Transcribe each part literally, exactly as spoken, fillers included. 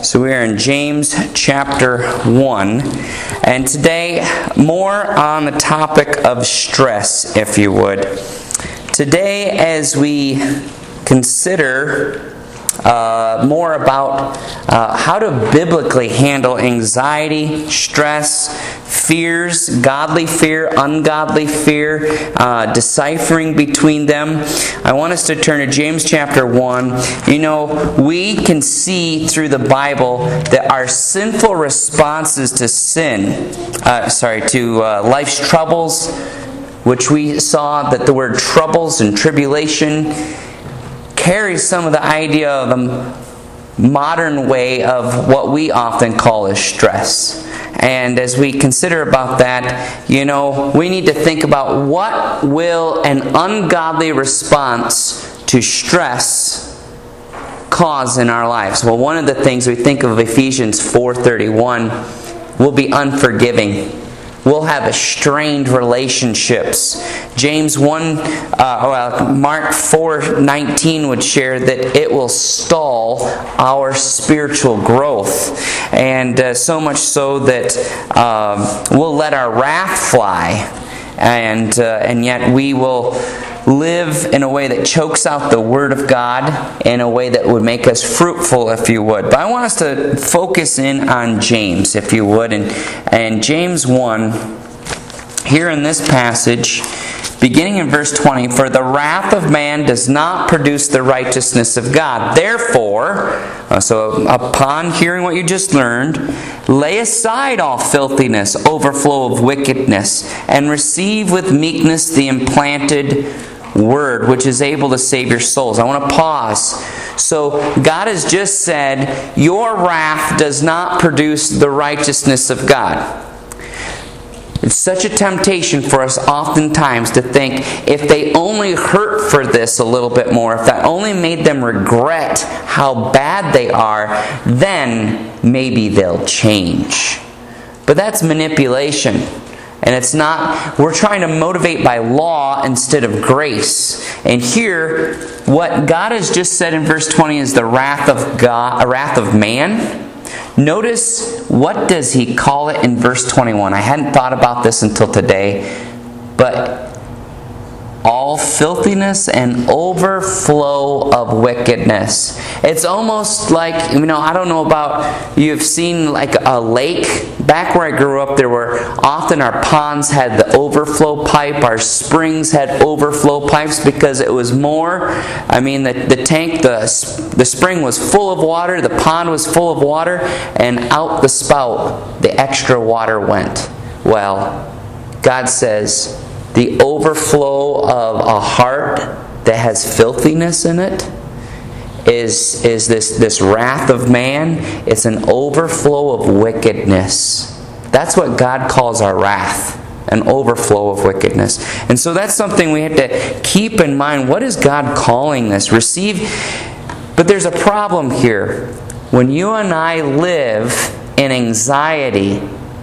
So we are in James chapter one, and today more on the topic of stress, if you would. Today, as we consider uh, more about uh, how to biblically handle anxiety, stress, fears, godly fear, ungodly fear, uh, deciphering between them, I want us to turn to James chapter one. You know, we can see through the Bible that our sinful responses to sin, uh, sorry, to uh, life's troubles, which we saw that the word troubles and tribulation carries some of the idea of the modern way of what we often call as stress. And as we consider about that, you know, we need to think about what will an ungodly response to stress cause in our lives. Well, one of the things we think of Ephesians four thirty-one will be unforgiving. We'll have strained relationships. James one, uh, well, Mark four nineteen would share that it will stall our spiritual growth, and uh, so much so that uh, we'll let our wrath fly, and uh, and yet we will live in a way that chokes out the Word of God in a way that would make us fruitful, if you would. But I want us to focus in on James, if you would. And, and James one, here in this passage, beginning in verse twenty, "For the wrath of man does not produce the righteousness of God. Therefore," uh, so upon hearing what you just learned, "lay aside all filthiness, overflow of wickedness, and receive with meekness the implanted word, which is able to save your souls." I want to pause. So God has just said, your wrath does not produce the righteousness of God. It's such a temptation for us oftentimes to think, if they only hurt for this a little bit more, if that only made them regret how bad they are, then maybe they'll change. But that's manipulation. And it's not, we're trying to motivate by law instead of grace. And here, what God has just said in verse twenty is the wrath of God, a wrath of man. Notice, what does he call it in verse twenty-one? I hadn't thought about this until today, but all filthiness and overflow of wickedness. It's almost like, you know, I don't know about, you've seen like a lake. Back where I grew up, there were often our ponds had the overflow pipe, our springs had overflow pipes because it was more, I mean, the, the tank, the, the spring was full of water, the pond was full of water, and out the spout, the extra water went. Well, God says, the overflow of a heart that has filthiness in it is, is this, this wrath of man. It's an overflow of wickedness. That's what God calls our wrath, an overflow of wickedness. And so that's something we have to keep in mind. What is God calling this? Receive. But there's a problem here. When you and I live in anxiety,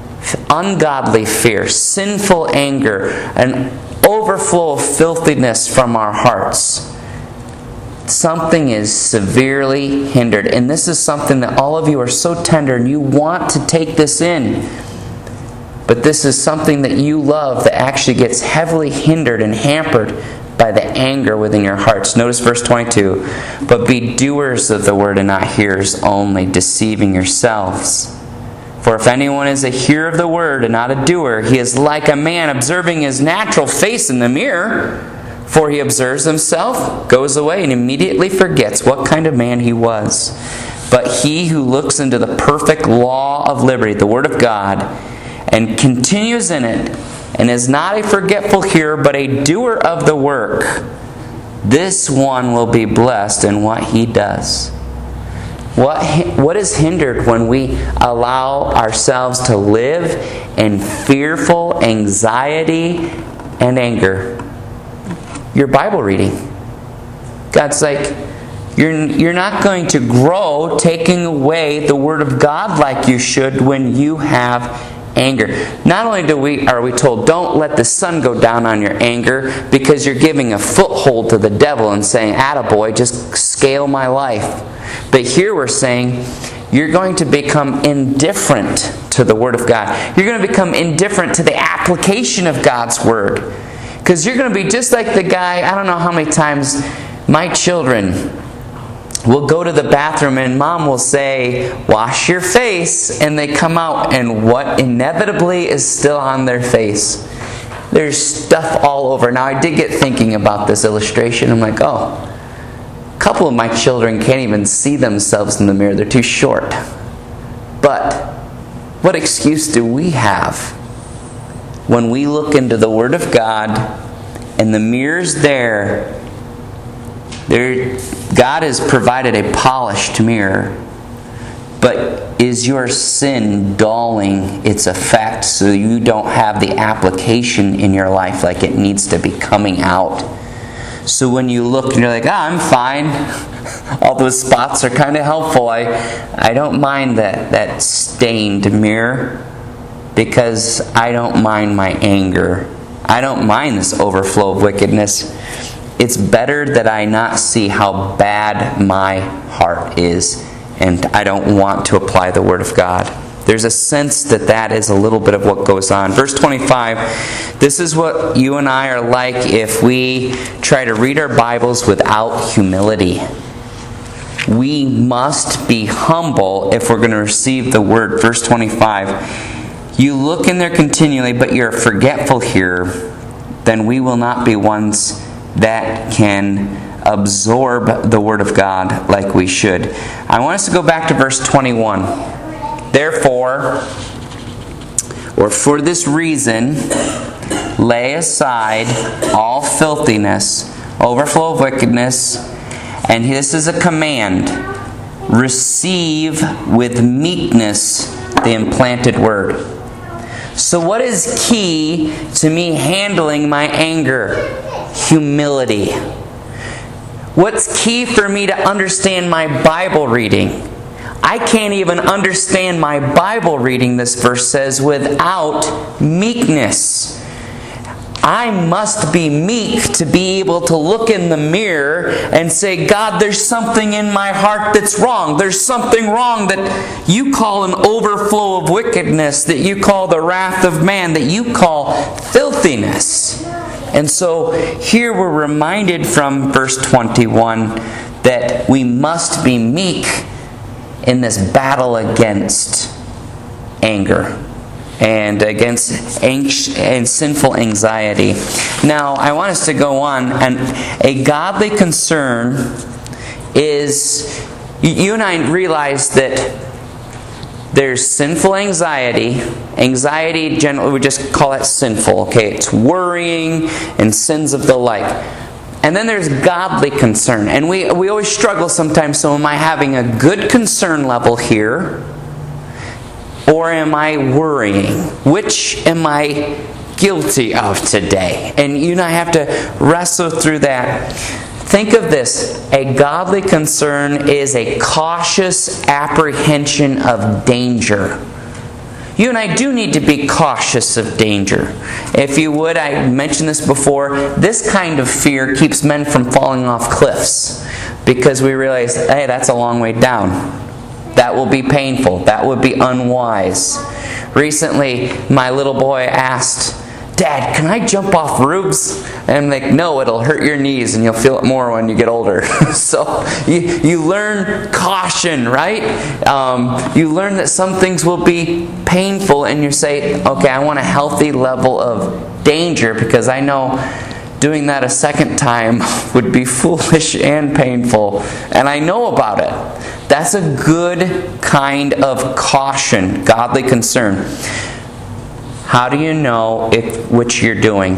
ungodly fear, sinful anger, an overflow of filthiness from our hearts, something is severely hindered. And this is something that all of you are so tender and you want to take this in. But this is something that you love that actually gets heavily hindered and hampered by the anger within your hearts. Notice verse twenty-two. "But be doers of the word and not hearers only, deceiving yourselves. For if anyone is a hearer of the word and not a doer, he is like a man observing his natural face in the mirror. For he observes himself, goes away, and immediately forgets what kind of man he was. But he who looks into the perfect law of liberty, the word of God, and continues in it, and is not a forgetful hearer, but a doer of the work, this one will be blessed in what he does." What, what is hindered when we allow ourselves to live in fearful anxiety and anger? Your Bible reading. God's like, you're, you're not going to grow taking away the Word of God like you should when you have anger. Not only do we are we told, don't let the sun go down on your anger, because you're giving a foothold to the devil and saying, attaboy, just scale my life. But here we're saying, you're going to become indifferent to the Word of God. You're going to become indifferent to the application of God's Word. Because you're going to be just like the guy, I don't know how many times my children will go to the bathroom and mom will say, wash your face, and they come out and what inevitably is still on their face? There's stuff all over. Now I did get thinking about this illustration. I'm like, oh, a couple of my children can't even see themselves in the mirror. They're too short. But what excuse do we have when we look into the Word of God and the mirror's there? There, God has provided a polished mirror, but is your sin dulling its effect so you don't have the application in your life like it needs to be coming out? So when you look and you're like, ah, I'm fine. All those spots are kind of helpful. I, I don't mind that, that stained mirror because I don't mind my anger. I don't mind this overflow of wickedness. It's better that I not see how bad my heart is, and I don't want to apply the Word of God. There's a sense that that is a little bit of what goes on. Verse twenty-five, this is what you and I are like if we try to read our Bibles without humility. We must be humble if we're going to receive the Word. Verse twenty-five, you look in there continually, but you're forgetful here, then we will not be ones that can absorb the Word of God like we should. I want us to go back to verse twenty-one. Therefore, or for this reason, lay aside all filthiness, overflow of wickedness, and this is a command. Receive with meekness the implanted Word. So what is key to me handling my anger? Humility. What's key for me to understand my Bible reading? I can't even understand my Bible reading, this verse says, without meekness. I must be meek to be able to look in the mirror and say, God, there's something in my heart that's wrong. There's something wrong that you call an overflow of wickedness, that you call the wrath of man, that you call filthiness. And so here we're reminded from verse twenty-one that we must be meek in this battle against anger and against anx- and sinful anxiety. Now, I want us to go on, and a godly concern is, you and I realize that there's sinful anxiety. Anxiety, generally, we just call it sinful. Okay, it's worrying and sins of the like. And then there's godly concern. And we, we always struggle sometimes. So am I having a good concern level here? Or am I worrying? Which am I guilty of today? And you and I have to wrestle through that. Think of this. A godly concern is a cautious apprehension of danger. You and I do need to be cautious of danger. If you would, I mentioned this before, this kind of fear keeps men from falling off cliffs because we realize, hey, that's a long way down. That will be painful. That would be unwise. Recently, my little boy asked, Dad, can I jump off roofs? And I'm like, no, it'll hurt your knees and you'll feel it more when you get older. So you, you learn caution, right? Um, you learn that some things will be painful and you say, okay, I want a healthy level of danger because I know doing that a second time would be foolish and painful. And I know about it. That's a good kind of caution, godly concern. How do you know if which you're doing?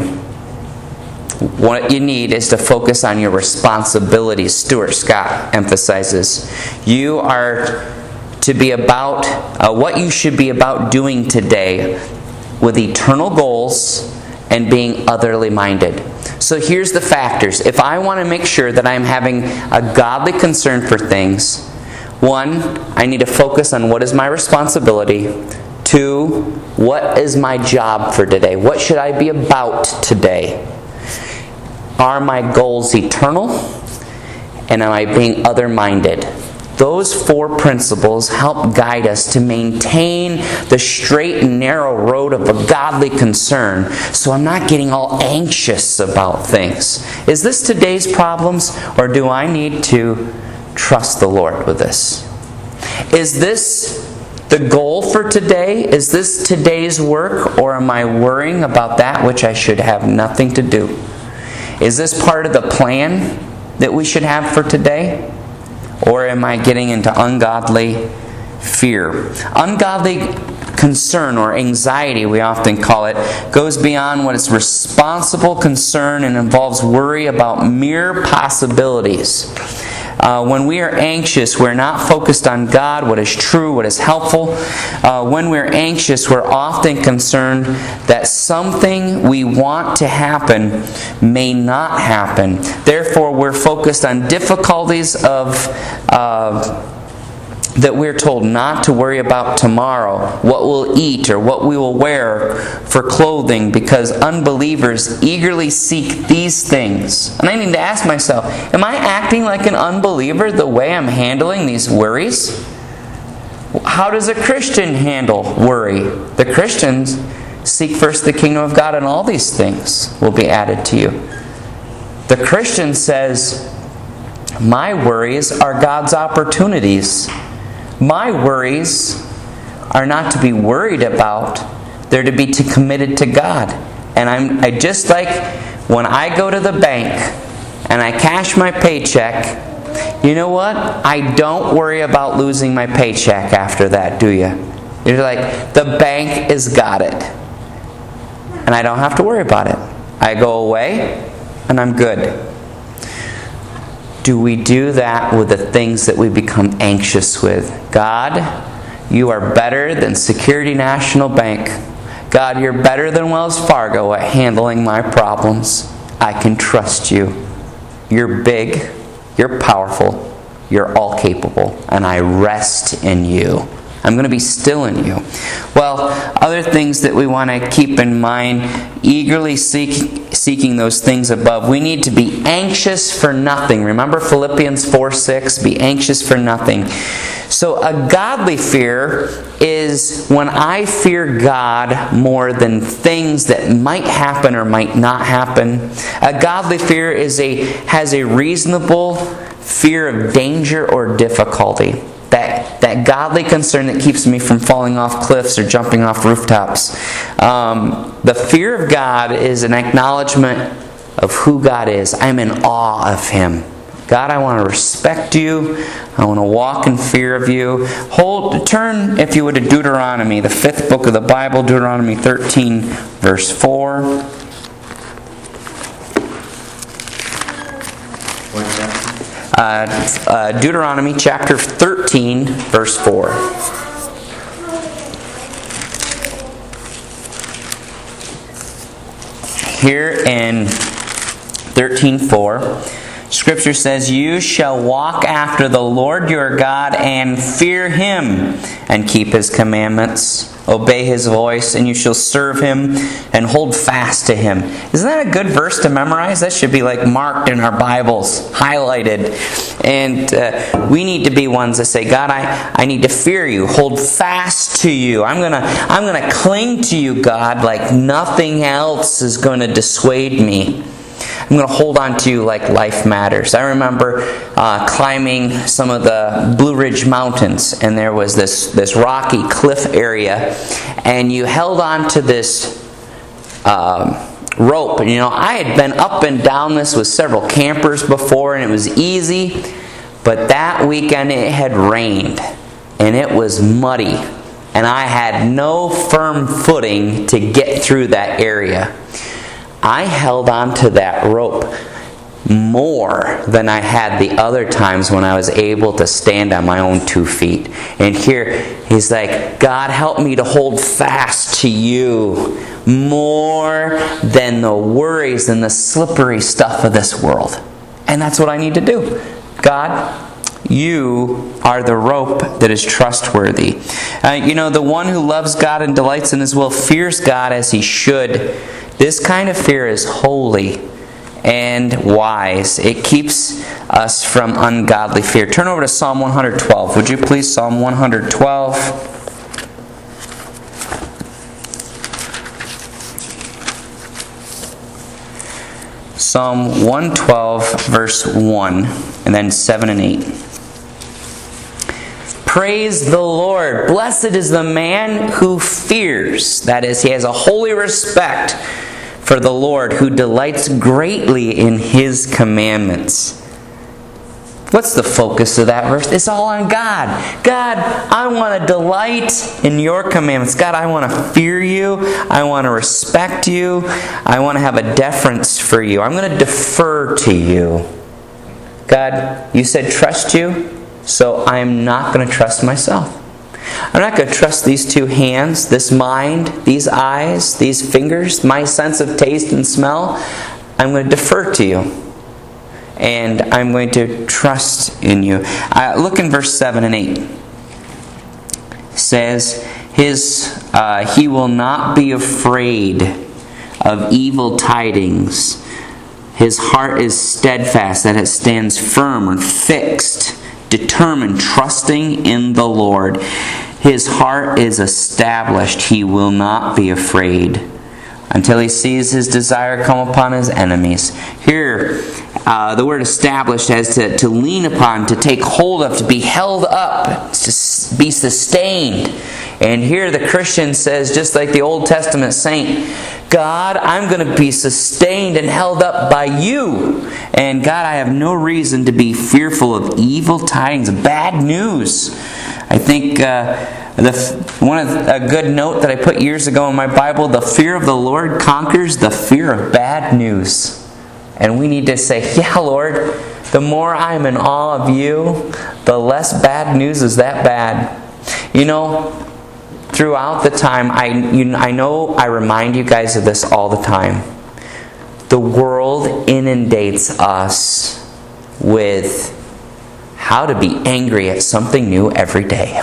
What you need is to focus on your responsibilities. Stuart Scott emphasizes. You are to be about uh, what you should be about doing today with eternal goals and being otherly minded. So here's the factors. If I want to make sure that I'm having a godly concern for things, one, I need to focus on what is my responsibility. Two, what is my job for today? What should I be about today? Are my goals eternal? And am I being other-minded? Those four principles help guide us to maintain the straight and narrow road of a godly concern, so I'm not getting all anxious about things. Is this today's problems, or do I need to trust the Lord with this? Is this the goal for today? Is this today's work, or am I worrying about that which I should have nothing to do? Is this part of the plan that we should have for today? Or am I getting into ungodly fear? Ungodly concern, or anxiety we often call it, goes beyond what is responsible concern and involves worry about mere possibilities. Uh, when we are anxious, we're not focused on God, what is true, what is helpful. Uh, when we're anxious, we're often concerned that something we want to happen may not happen. Therefore, we're focused on difficulties of uh, that we're told not to worry about tomorrow, what we'll eat or what we will wear for clothing, because unbelievers eagerly seek these things. And I need to ask myself, am I acting like an unbeliever the way I'm handling these worries? How does a Christian handle worry? The Christians seek first the kingdom of God, and all these things will be added to you. The Christian says, my worries are God's opportunities. My worries are not to be worried about. They're to be to committed to God. And I'm I just like when I go to the bank and I cash my paycheck, you know what? I don't worry about losing my paycheck after that, do you? You're like, the bank has got it. And I don't have to worry about it. I go away and I'm good. Do we do that with the things that we become anxious with? God, you are better than Security National Bank. God, you're better than Wells Fargo at handling my problems. I can trust you. You're big, you're powerful, you're all capable, and I rest in you. I'm going to be still in you. Well, other things that we want to keep in mind, eagerly seek, seeking those things above. We need to be anxious for nothing. Remember Philippians four six? Be anxious for nothing. So a godly fear is when I fear God more than things that might happen or might not happen. A godly fear is a has a reasonable fear of danger or difficulty. That, that godly concern that keeps me from falling off cliffs or jumping off rooftops. Um, the fear of God is an acknowledgement of who God is. I'm in awe of Him. God, I want to respect you. I want to walk in fear of you. Hold, turn, if you would, to Deuteronomy, the fifth book of the Bible, Deuteronomy thirteen, verse four. Uh, uh, Deuteronomy chapter thirteen, verse four. Here in thirteen four, Scripture says, you shall walk after the Lord your God and fear Him and keep His commandments. Obey His voice, and you shall serve Him and hold fast to Him. Isn't that a good verse to memorize? That should be like marked in our Bibles, highlighted. And uh, we need to be ones that say, God, I, I need to fear you, hold fast to you. I'm gonna I'm gonna cling to you, God, like nothing else is going to dissuade me. I'm going to hold on to you like life matters. I remember uh, climbing some of the Blue Ridge Mountains, and there was this, this rocky cliff area, and you held on to this um, rope. And you know, I had been up and down this with several campers before, and it was easy, but that weekend it had rained, and it was muddy, and I had no firm footing to get through that area. I held on to that rope more than I had the other times when I was able to stand on my own two feet. And here he's like, God, help me to hold fast to you more than the worries and the slippery stuff of this world. And that's what I need to do. God, you are the rope that is trustworthy. Uh, you know, the one who loves God and delights in His will fears God as he should. This kind of fear is holy and wise. It keeps us from ungodly fear. Turn over to Psalm one twelve. Would you please? Psalm one twelve. Psalm one twelve, verse one, and then seven and eight. Praise the Lord. Blessed is the man who fears. That is, he has a holy respect for the Lord, who delights greatly in His commandments. What's the focus of that verse? It's all on God. God, I want to delight in Your commandments. God, I want to fear You. I want to respect You. I want to have a deference for You. I'm going to defer to You. God, You said trust You, so I am not going to trust myself. I'm not going to trust these two hands, this mind, these eyes, these fingers, my sense of taste and smell. I'm going to defer to You. And I'm going to trust in You. Uh, look in verse seven and eight. It says, His, uh, He will not be afraid of evil tidings. His heart is steadfast, that it stands firm or fixed, determined, trusting in the Lord. His heart is established. He will not be afraid until he sees his desire come upon his enemies. Here, uh, the word established as to, to lean upon, to take hold of, to be held up, to be sustained. And here the Christian says, just like the Old Testament saint, God, I'm going to be sustained and held up by You. And God, I have no reason to be fearful of evil tidings, bad news. I think uh, the one of a good note that I put years ago in my Bible, the fear of the Lord conquers the fear of bad news. And we need to say, yeah, Lord, the more I'm in awe of You, the less bad news is that bad. You know, throughout the time, I, you, I know I remind you guys of this all the time. The world inundates us with how to be angry at something new every day.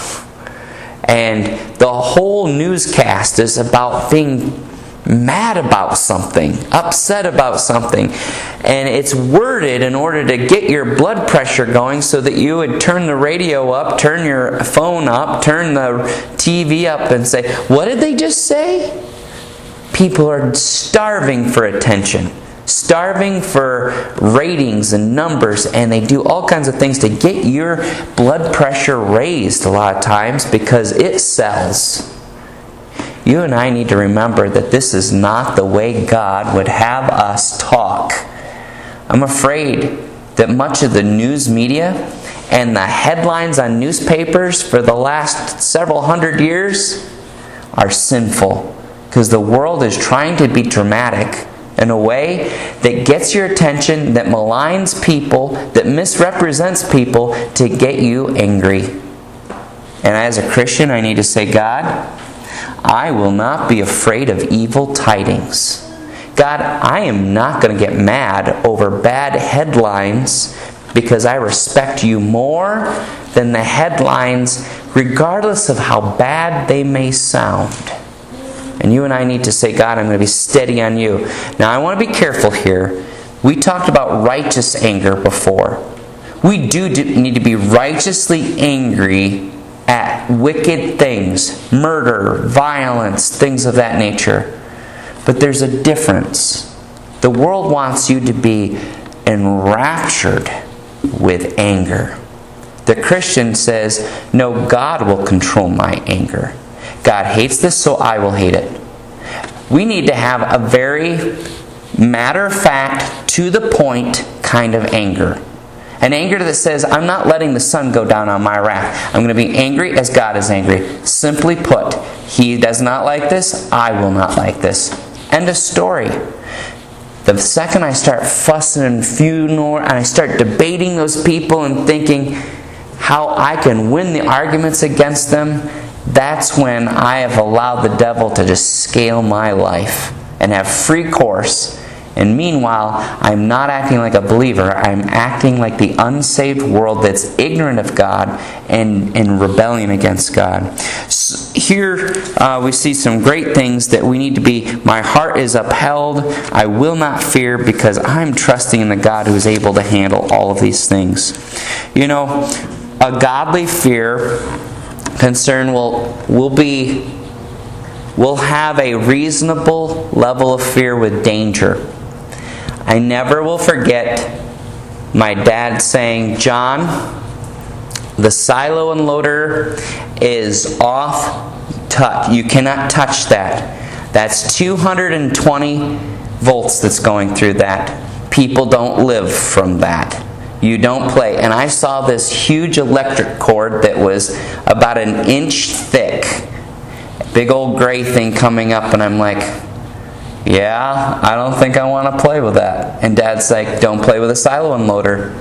And the whole newscast is about being mad about something, upset about something. And it's worded in order to get your blood pressure going so that you would turn the radio up, turn your phone up, turn the T V up and say, what did they just say? People are starving for attention, starving for ratings and numbers, and they do all kinds of things to get your blood pressure raised a lot of times because it sells. You and I need to remember that this is not the way God would have us talk. I'm afraid that much of the news media and the headlines on newspapers for the last several hundred years are sinful, because the world is trying to be dramatic in a way that gets your attention, that maligns people, that misrepresents people to get you angry. And as a Christian, I need to say, God, I will not be afraid of evil tidings. God, I am not going to get mad over bad headlines because I respect You more than the headlines, regardless of how bad they may sound. And you and I need to say, God, I'm going to be steady on You. Now, I want to be careful here. We talked about righteous anger before. We do need to be righteously angry at wicked things, murder, violence, things of that nature. But there's a difference. The world wants you to be enraptured with anger. The Christian says, no, God will control my anger. God hates this, so I will hate it. We need to have a very matter-of-fact, to-the-point kind of anger. An anger that says, I'm not letting the sun go down on my wrath. I'm going to be angry as God is angry. Simply put, He does not like this, I will not like this. End of story. The second I start fussing and fuming and I start debating those people and thinking how I can win the arguments against them, that's when I have allowed the devil to just scale my life and have free course And meanwhile, I'm not acting like a believer. I'm acting like the unsaved world that's ignorant of God and in rebellion against God. So here uh, we see some great things that we need to be. My heart is upheld. I will not fear because I'm trusting in the God who is able to handle all of these things. You know, a godly fear, concern will will be will have a reasonable level of fear with danger. I never will forget my dad saying, "John, the silo unloader is off touch. You cannot touch that. That's two hundred twenty volts that's going through that. People don't live from that. You don't play." And I saw this huge electric cord that was about an inch thick. Big old gray thing coming up, and I'm like, yeah, I don't think I want to play with that. And Dad's like, don't play with a silo unloader.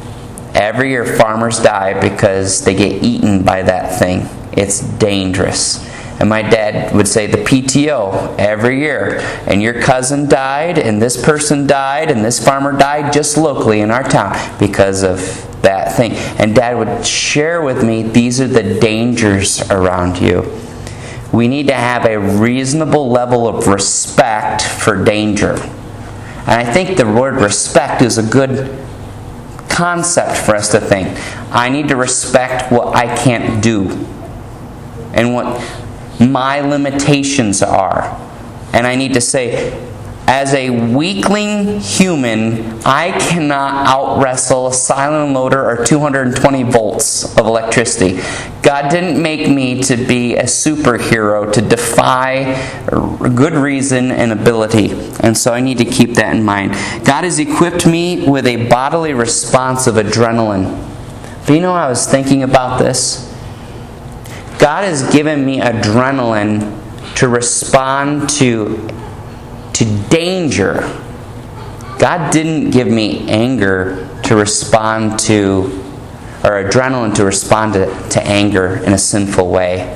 Every year farmers die because they get eaten by that thing. It's dangerous. And my dad would say the P T O every year. And your cousin died, and this person died, and this farmer died just locally in our town because of that thing. And Dad would share with me, these are the dangers around you. We need to have a reasonable level of respect for danger. And I think the word respect is a good concept for us to think. I need to respect what I can't do and what my limitations are. And I need to say, as a weakling human, I cannot out-wrestle a silo unloader or two hundred twenty volts of electricity. God didn't make me to be a superhero, to defy good reason and ability. And so I need to keep that in mind. God has equipped me with a bodily response of adrenaline. But you know, I was thinking about this. God has given me adrenaline to respond to to danger. God didn't give me anger to respond to, or adrenaline to respond to, to anger in a sinful way.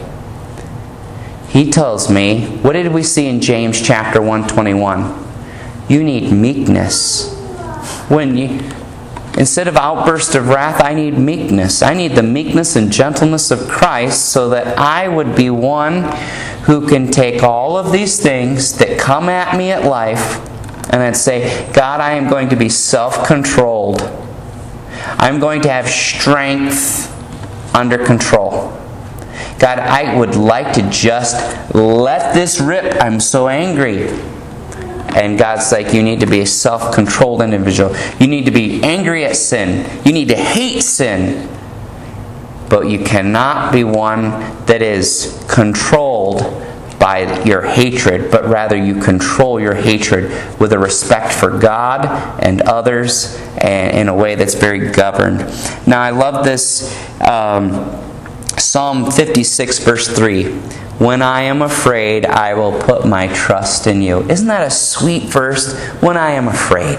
He tells me, what did we see in James chapter one twenty-one? You need meekness. When you, instead of outburst of wrath, I need meekness. I need the meekness and gentleness of Christ so that I would be one who can take all of these things that come at me at life and then say, God, I am going to be self-controlled. I'm going to have strength under control. God, I would like to just let this rip. I'm so angry. And God's like, you need to be a self-controlled individual. You need to be angry at sin. You need to hate sin. But you cannot be one that is controlled by your hatred, but rather you control your hatred with a respect for God and others and in a way that's very governed. Now, I love this um, Psalm fifty-six, verse three. When I am afraid, I will put my trust in you. Isn't that a sweet verse? When I am afraid.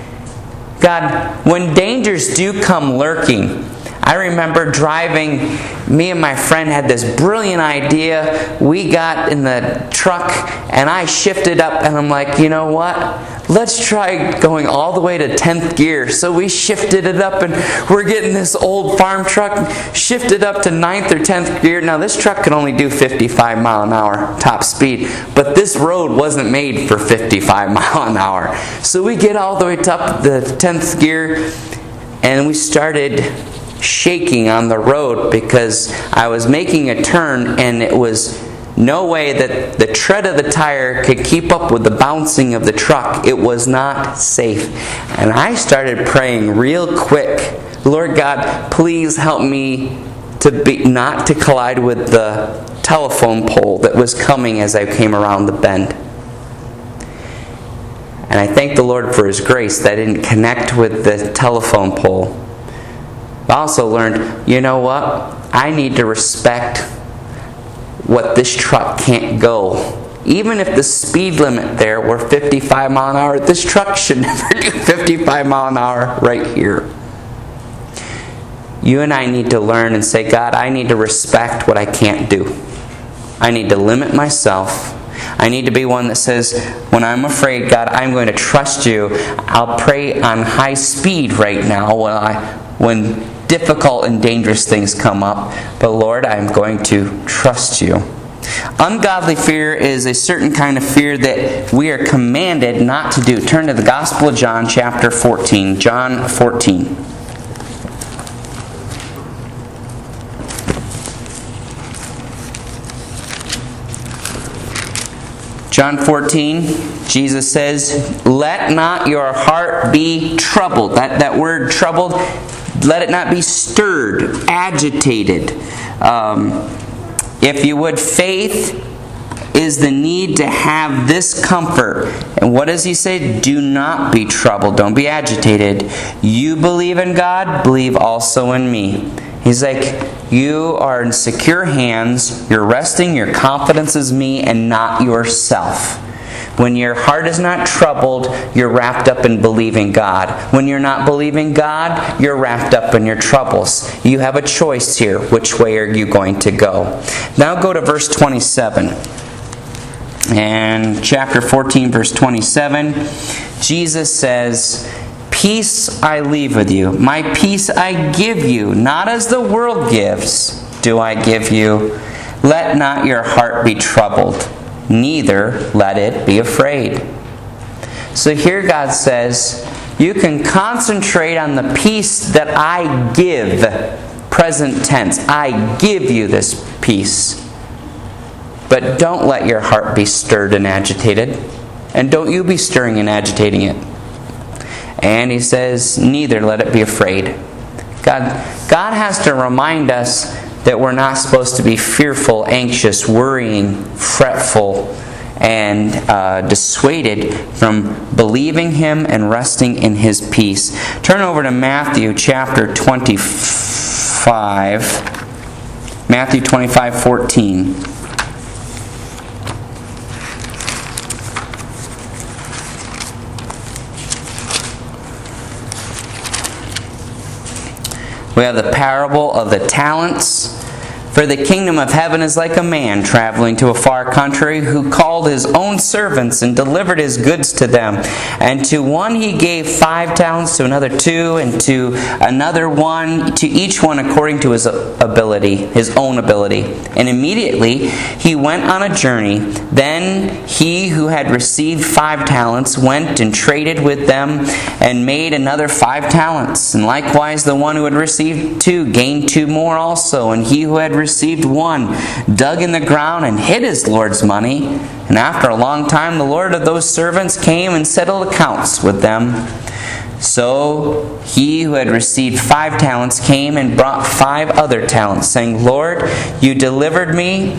God, when dangers do come lurking, I remember driving, me and my friend had this brilliant idea. We got in the truck and I shifted up and I'm like, you know what? Let's try going all the way to tenth gear. So we shifted it up and we're getting this old farm truck shifted up to ninth or tenth gear. Now this truck can only do fifty-five mile an hour top speed, but this road wasn't made for fifty-five mile an hour. So we get all the way up the tenth gear and we started shaking on the road because I was making a turn and it was no way that the tread of the tire could keep up with the bouncing of the truck. It was not safe. And I started praying real quick, Lord God, please help me to be not to collide with the telephone pole that was coming as I came around the bend. And I thank the Lord for His grace that I didn't connect with the telephone pole. I also learned, you know what? I need to respect what this truck can't go. Even if the speed limit there were fifty-five mile an hour, this truck should never do fifty-five mile an hour right here. You and I need to learn and say, God, I need to respect what I can't do. I need to limit myself. I need to be one that says, when I'm afraid, God, I'm going to trust you. I'll pray on high speed right now when I, when difficult and dangerous things come up. But Lord, I'm going to trust you. Ungodly fear is a certain kind of fear that we are commanded not to do. Turn to the Gospel of John, chapter fourteen. John fourteen. John fourteen, Jesus says, let not your heart be troubled. That, that word troubled, let it not be stirred, agitated. Um, if you would, faith is the need to have this comfort. And what does he say? Do not be troubled. Don't be agitated. You believe in God, believe also in me. He's like, you are in secure hands. You're resting. Your confidence is me and not yourself. When your heart is not troubled, you're wrapped up in believing God. When you're not believing God, you're wrapped up in your troubles. You have a choice here. Which way are you going to go? Now go to verse twenty-seven. And chapter fourteen, verse twenty-seven, Jesus says, peace I leave with you. My peace I give you. Not as the world gives do I give you. Let not your heart be troubled. Neither let it be afraid. So here God says, you can concentrate on the peace that I give. Present tense. I give you this peace. But don't let your heart be stirred and agitated. And don't you be stirring and agitating it. And he says, neither let it be afraid. God, God has to remind us that we're not supposed to be fearful, anxious, worrying, fretful, and uh, dissuaded from believing Him and resting in His peace. Turn over to Matthew chapter twenty-five. Matthew twenty-five, fourteen. We have the parable of the talents. For the kingdom of heaven is like a man traveling to a far country, who called his own servants and delivered his goods to them. And to one he gave five talents, to another two, and to another one, to each one according to his ability, his own ability. And immediately he went on a journey. Then he who had received five talents went and traded with them and made another five talents. And likewise the one who had received two gained two more also. And he who had received one dug in the ground and hid his Lord's money. And after a long time the Lord of those servants came and settled accounts with them. So he who had received five talents came and brought five other talents, saying, Lord, you delivered me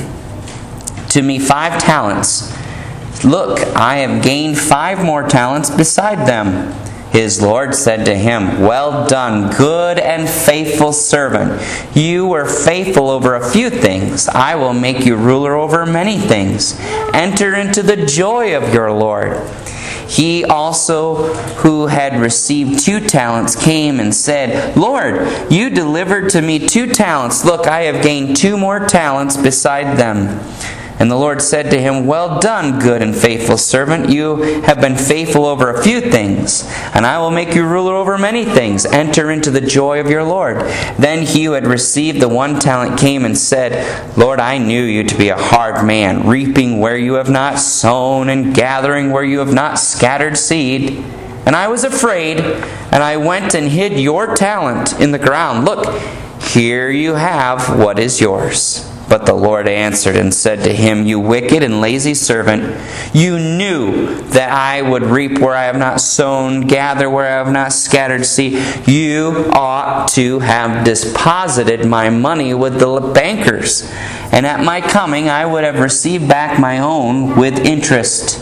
to me five talents. Look, I have gained five more talents beside them. His Lord said to him, well done, good and faithful servant. You were faithful over a few things. I will make you ruler over many things. Enter into the joy of your Lord. He also who had received two talents came and said, Lord, you delivered to me two talents. Look, I have gained two more talents beside them. And the Lord said to him, well done, good and faithful servant. You have been faithful over a few things, and I will make you ruler over many things. Enter into the joy of your Lord. Then he who had received the one talent came and said, Lord, I knew you to be a hard man, reaping where you have not sown and gathering where you have not scattered seed. And I was afraid, and I went and hid your talent in the ground. Look, here you have what is yours. But the Lord answered and said to him, you wicked and lazy servant, you knew that I would reap where I have not sown, gather where I have not scattered seed. You ought to have deposited my money with the bankers, and at my coming I would have received back my own with interest.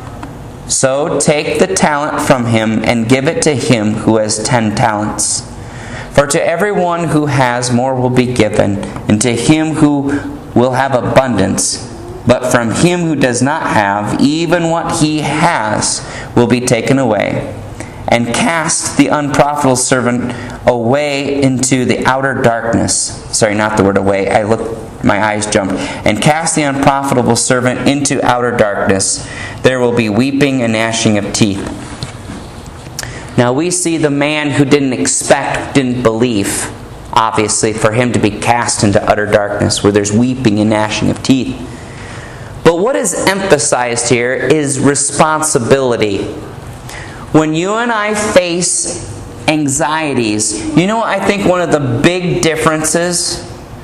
So take the talent from him and give it to him who has ten talents. For to everyone who has, more will be given, and to him who will have abundance. But from him who does not have, even what he has will be taken away. And cast the unprofitable servant away into the outer darkness. Sorry, not the word away. I look my eyes jumped. And cast the unprofitable servant into outer darkness. There will be weeping and gnashing of teeth. Now we see the man who didn't expect, didn't believe, obviously, for him to be cast into utter darkness, where there's weeping and gnashing of teeth. But what is emphasized here is responsibility. When you and I face anxieties, you know what I think one of the big differences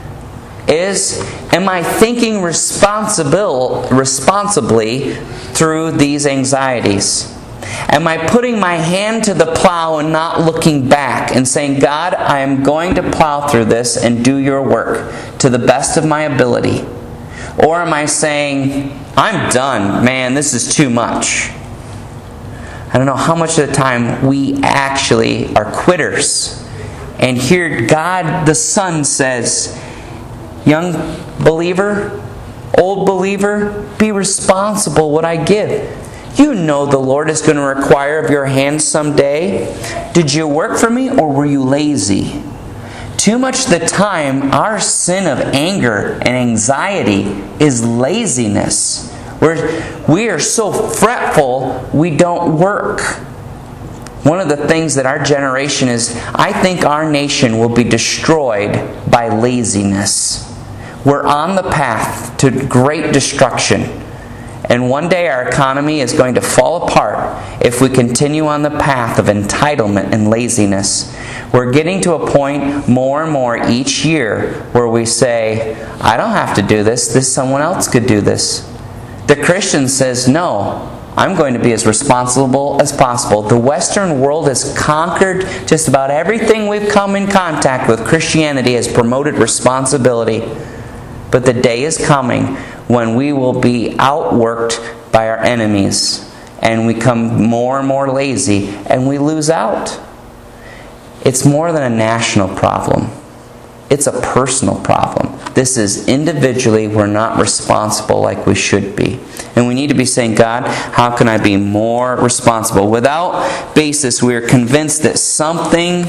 is? Am I thinking responsible, responsibly through these anxieties? Am I putting my hand to the plow and not looking back and saying, God, I am going to plow through this and do your work to the best of my ability? Or am I saying, I'm done, man, this is too much? I don't know how much of the time we actually are quitters. And here God the Son says, young believer, old believer, be responsible what I give. You know the Lord is going to require of your hands someday. Did you work for me or were you lazy? Too much of the time, our sin of anger and anxiety is laziness. We're, we are so fretful, we don't work. One of the things that our generation is, I think our nation will be destroyed by laziness. We're on the path to great destruction. And one day our economy is going to fall apart if we continue on the path of entitlement and laziness. We're getting to a point more and more each year where we say, I don't have to do this, this someone else could do this. The Christian says, no, I'm going to be as responsible as possible. The Western world has conquered just about everything we've come in contact with. Christianity has promoted responsibility. But the day is coming when we will be outworked by our enemies and we become more and more lazy and we lose out. It's more than a national problem. It's a personal problem. This is individually, we're not responsible like we should be. And we need to be saying, God, how can I be more responsible? Without basis, we are convinced that something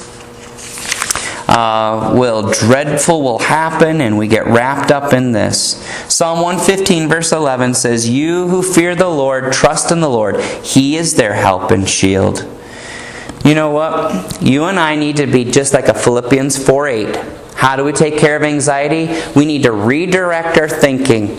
Uh, will dreadful will happen, and we get wrapped up in this. Psalm one fifteen verse eleven says, you who fear the Lord, trust in the Lord. He is their help and shield. You know what? You and I need to be just like a Philippians four eight. How do we take care of anxiety? We need to redirect our thinking.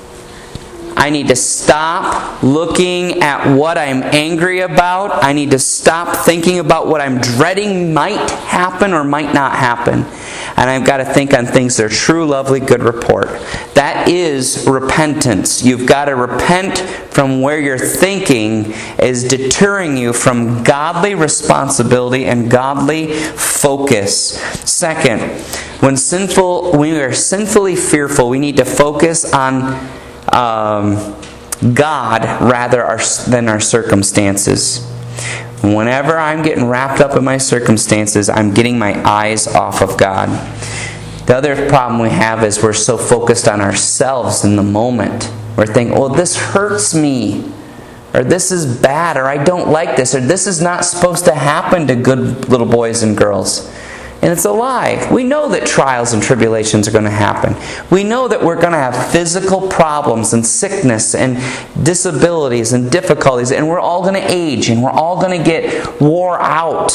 I need to stop looking at what I'm angry about. I need to stop thinking about what I'm dreading might happen or might not happen. And I've got to think on things that are true, lovely, good report. That is repentance. You've got to repent from where your thinking is deterring you from godly responsibility and godly focus. Second, when sinful, when we are sinfully fearful, we need to focus on Um, God rather our, than our circumstances. Whenever I'm getting wrapped up in my circumstances, I'm getting my eyes off of God. The other problem we have is we're so focused on ourselves in the moment. We're thinking, oh, this hurts me, or this is bad, or I don't like this, or this is not supposed to happen to good little boys and girls. And it's a lie. We know that trials and tribulations are going to happen. We know that we're going to have physical problems and sickness and disabilities and difficulties. And we're all going to age and we're all going to get wore out.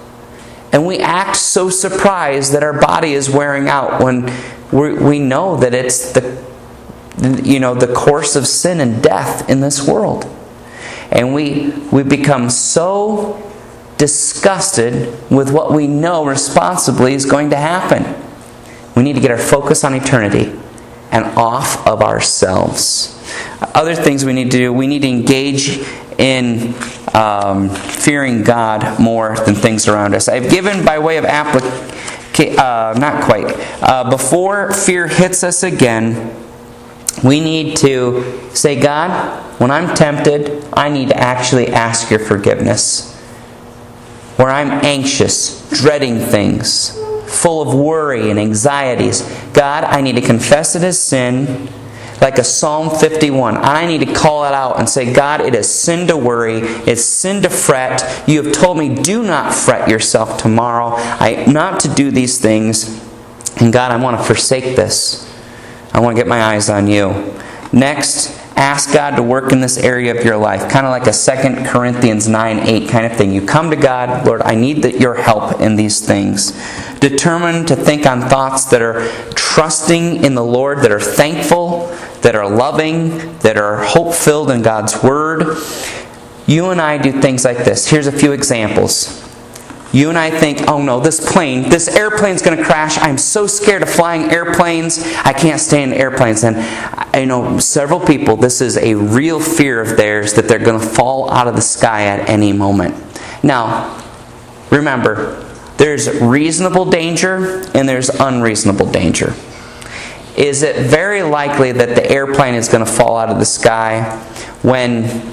And we act so surprised that our body is wearing out when we we know that it's the, you know, the course of sin and death in this world. And we we become so disgusted with what we know responsibly is going to happen. We need to get our focus on eternity and off of ourselves. Other things we need to do, we need to engage in um, fearing God more than things around us. I've given by way of application, uh, not quite, uh, before fear hits us again, we need to say, God, when I'm tempted, I need to actually ask your forgiveness. Where I'm anxious, dreading things, full of worry and anxieties, God, I need to confess it as sin, like a Psalm fifty-one. I need to call it out and say, God, it is sin to worry, it's sin to fret. You have told me, do not fret yourself tomorrow. I not to do these things. And God, I want to forsake this. I want to get my eyes on you. Next, ask God to work in this area of your life. Kind of like a Second Corinthians nine eight kind of thing. You come to God, Lord, I need your help in these things. Determined to think on thoughts that are trusting in the Lord, that are thankful, that are loving, that are hope-filled in God's Word. You and I do things like this. Here's a few examples. You and I think, oh no, this plane, this airplane's going to crash. I'm so scared of flying airplanes. I can't stand airplanes. And I know several people, this is a real fear of theirs, that they're going to fall out of the sky at any moment. Now, remember, there's reasonable danger and there's unreasonable danger. Is it very likely that the airplane is going to fall out of the sky when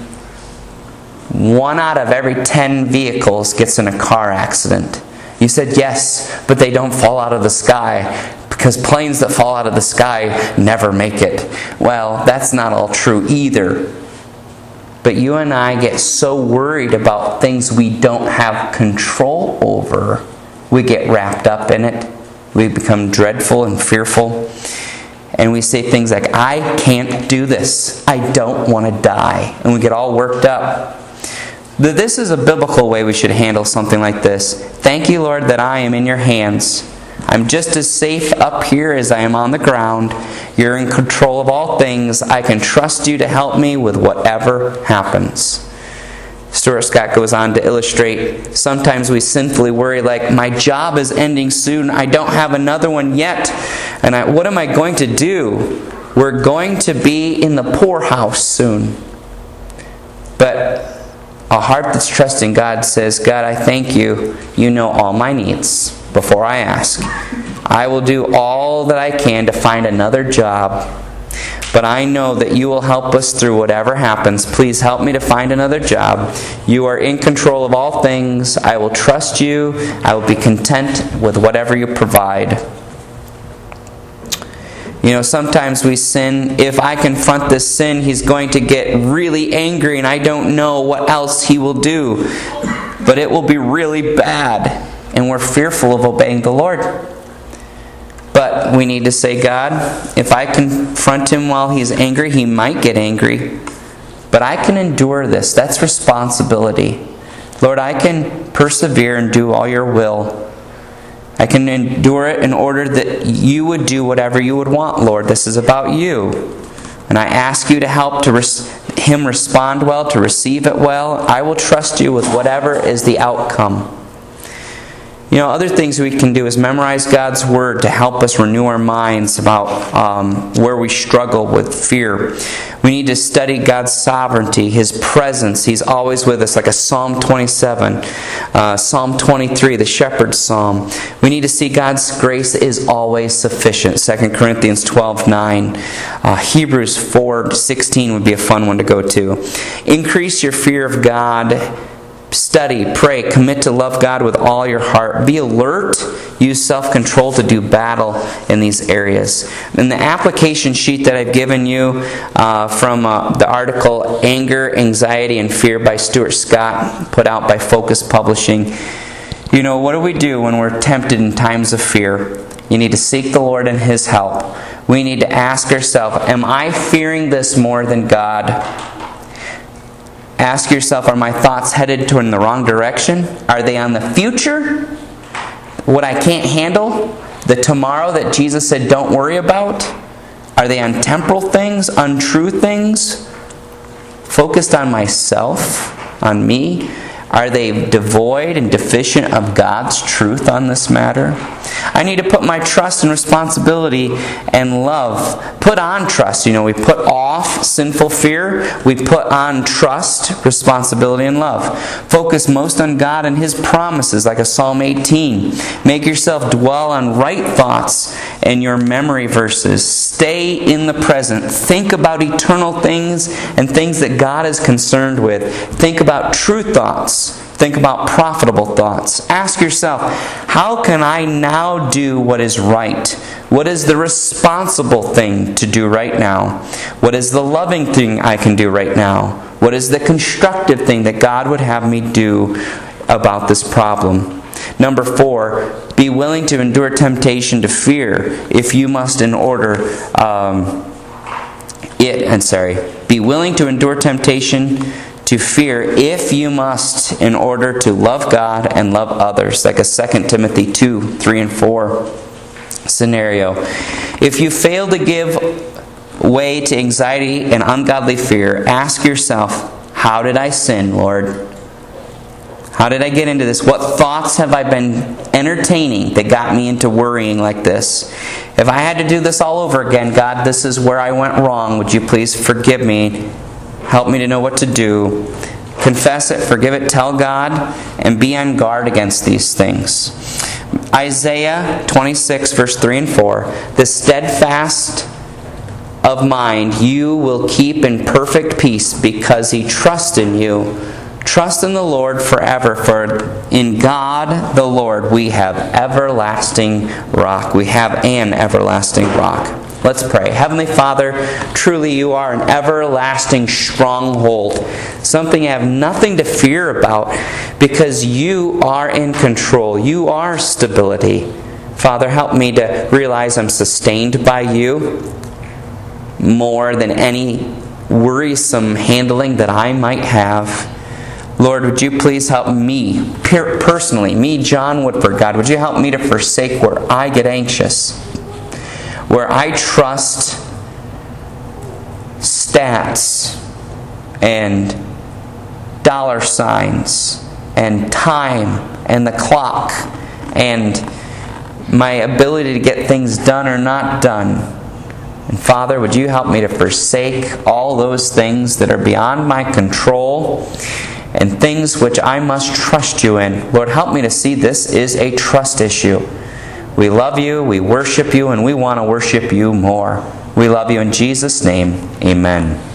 one out of every ten vehicles gets in a car accident? You said yes, but they don't fall out of the sky, because planes that fall out of the sky never make it. Well, that's not all true either. But you and I get so worried about things we don't have control over, we get wrapped up in it. We become dreadful and fearful. And we say things like, I can't do this. I don't want to die. And we get all worked up. This is a biblical way we should handle something like this. Thank you, Lord, that I am in your hands. I'm just as safe up here as I am on the ground. You're in control of all things. I can trust you to help me with whatever happens. Stuart Scott goes on to illustrate, sometimes we sinfully worry like, my job is ending soon. I don't have another one yet. And I, what am I going to do? We're going to be in the poorhouse soon. But a heart that's trusting God says, God, I thank you. You know all my needs before I ask. I will do all that I can to find another job. But I know that you will help us through whatever happens. Please help me to find another job. You are in control of all things. I will trust you. I will be content with whatever you provide. You know, sometimes we sin. If I confront this sin, he's going to get really angry and I don't know what else he will do. But it will be really bad. And we're fearful of obeying the Lord. But we need to say, God, if I confront him while he's angry, he might get angry. But I can endure this. That's responsibility. Lord, I can persevere and do all your will. I can endure it in order that you would do whatever you would want, Lord. This is about you. And I ask you to help to res- him respond well, to receive it well. I will trust you with whatever is the outcome. You know, other things we can do is memorize God's Word to help us renew our minds about um, where we struggle with fear. We need to study God's sovereignty, His presence. He's always with us, like a Psalm twenty-seven, uh, Psalm twenty-three, the Shepherd's Psalm. We need to see God's grace is always sufficient, Second Corinthians twelve nine. Uh, Hebrews four sixteen would be a fun one to go to. Increase your fear of God. Study, pray, commit to love God with all your heart. Be alert. Use self-control to do battle in these areas. In the application sheet that I've given you uh, from uh, the article Anger, Anxiety, and Fear by Stuart Scott, put out by Focus Publishing, you know, what do we do when we're tempted in times of fear? You need to seek the Lord and His help. We need to ask ourselves, am I fearing this more than God? Ask yourself, are my thoughts headed toward in the wrong direction? Are they on the future? What I can't handle? The tomorrow that Jesus said don't worry about? Are they on temporal things, untrue things? Focused on myself, on me? Are they devoid and deficient of God's truth on this matter? I need to put my trust and responsibility and love. Put on trust. You know, we put off sinful fear. We put on trust, responsibility, and love. Focus most on God and His promises, like a Psalm eighteen. Make yourself dwell on right thoughts and your memory verses. Stay in the present. Think about eternal things and things that God is concerned with. Think about true thoughts. Think about profitable thoughts. Ask yourself, how can I now do what is right? What is the responsible thing to do right now? What is the loving thing I can do right now? What is the constructive thing that God would have me do about this problem? Number four, be willing to endure temptation to fear if you must in order um, it, and sorry, be willing to endure temptation to fear if you must in order to love God and love others, like a Second Timothy two, three and four scenario. If you fail to give way to anxiety and ungodly fear, ask yourself, how did I sin, Lord? How did I get into this? What thoughts have I been entertaining that got me into worrying like this? If I had to do this all over again, God, this is where I went wrong. Would you please forgive me? Help me to know what to do. Confess it, forgive it, tell God, and be on guard against these things. Isaiah twenty-six, verse three and four. The steadfast of mind you will keep in perfect peace because he trusts in you. Trust in the Lord forever, for in God the Lord we have everlasting rock. We have an everlasting rock. Let's pray. Heavenly Father, truly you are an everlasting stronghold. Something I have nothing to fear about because you are in control. You are stability. Father, help me to realize I'm sustained by you more than any worrisome handling that I might have. Lord, would you please help me, personally, me, John Woodford, God, would you help me to forsake where I get anxious, where I trust stats and dollar signs and time and the clock and my ability to get things done or not done. And Father, would you help me to forsake all those things that are beyond my control and things which I must trust you in. Lord, help me to see this is a trust issue. We love you, we worship you, and we want to worship you more. We love you in Jesus' name. Amen.